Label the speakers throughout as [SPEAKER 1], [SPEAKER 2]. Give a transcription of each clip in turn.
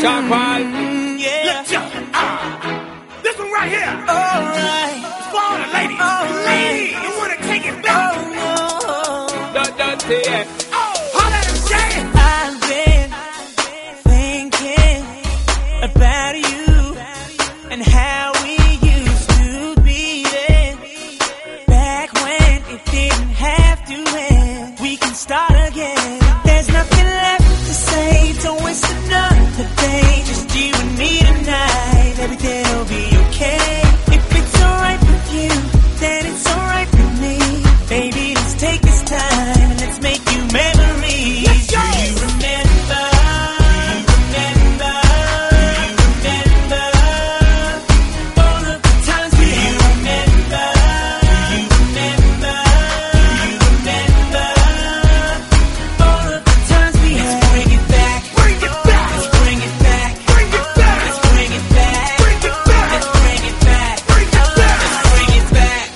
[SPEAKER 1] Sean Paul.
[SPEAKER 2] Yeah.
[SPEAKER 3] Let's jump. This one right here.
[SPEAKER 2] Alright.
[SPEAKER 3] It's for all the ladies. Ladies, you want to take it back?
[SPEAKER 1] Don't say it.
[SPEAKER 3] Holla and say it.
[SPEAKER 2] I've been thinking about you and how we used to be then. Back when it didn't have to end. We can start again. There's nothing left to say. Don't waste another day. Just you and me tonight. Everything'll be okay. If it's alright with you, then it's alright with me. Baby, let's take this time and let's make you memories.
[SPEAKER 3] Let's go.
[SPEAKER 2] Do you remember? Do you remember? Do you remember all of the times we had? Do you remember? Do you remember? Do you remember all of the times we had? Let's bring it back.
[SPEAKER 3] Bring it back.
[SPEAKER 2] Let's bring it back.
[SPEAKER 3] Bring it back.
[SPEAKER 2] Let's bring it back.
[SPEAKER 3] Bring it back.
[SPEAKER 2] Let's bring it back.
[SPEAKER 3] Bring it back.
[SPEAKER 2] Let's bring it back.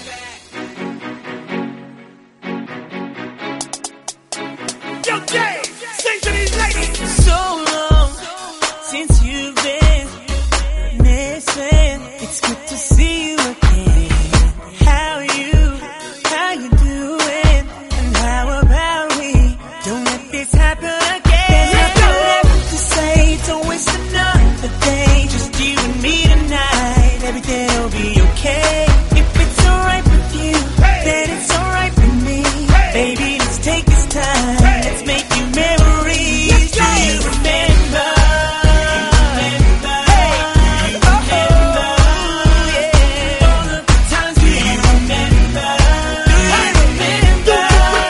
[SPEAKER 3] Yo, Jay, sing to these ladies.
[SPEAKER 2] So long since you've been missing. It's good to see you again. How you doing? And how about we don't let this happen again? There's nothing left to say. Don't waste another day. Just you and me tonight. Everything'll be okay. If it's alright with you, then it's alright with me. Baby, let's take this time. Let's make you memories. Do you remember? All of the times we remember. Do you remember?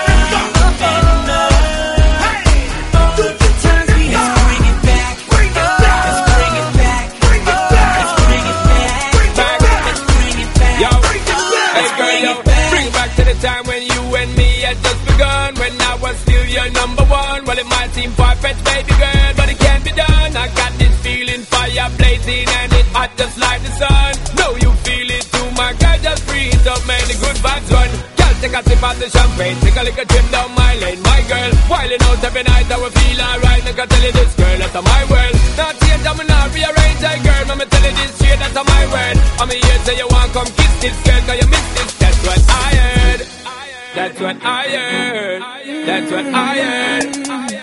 [SPEAKER 2] All of the times we had. Let's bring it back.
[SPEAKER 3] Bring it back.
[SPEAKER 2] Let's bring it back.
[SPEAKER 3] Bring it back.
[SPEAKER 2] Let's bring it back. Let's bring it back.
[SPEAKER 1] Yo,
[SPEAKER 3] Bring it back.
[SPEAKER 1] hey girl, yo, bring back to the time when you and me had just begun. When I was still your number one. Well, it might seem far-fetched, baby girl, but it can't be done. I got this feeling, fire blazing, and it hot just like the sun. Know you feel it too, my girl, just breathe up, man, the good vibes run. Girl, take a sip of the champagne, take a little trip down my lane, my girl. Wilding out every night, I will feel alright. Like I tell you this, girl, that's my world. Not change, I'm not rearrange, hey girl, I'ma tell you this straight, that's my word. I'm here, say you want come kiss this girl, cause you miss this, that's what I heard. That's what I heard. That's what I heard.